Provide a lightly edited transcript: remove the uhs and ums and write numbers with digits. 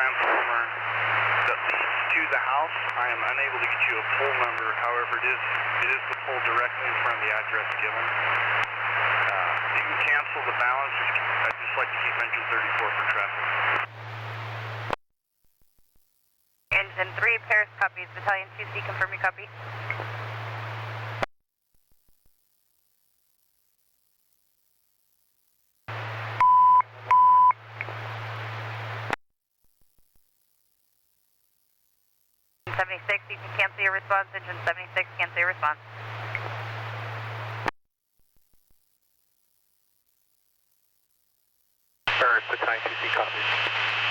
transformer that leads to the house. I am unable to get you a pole number. However, it is the pole directly in front of the address given. You can cancel the balance. I'd just like to keep engine 34 for traffic. Engine 3, Paris copies. Battalion 2C, confirm your copy. Engine 76, you can cancel your response. Engine 76, cancel your response. Paris, Battalion 2C, copies.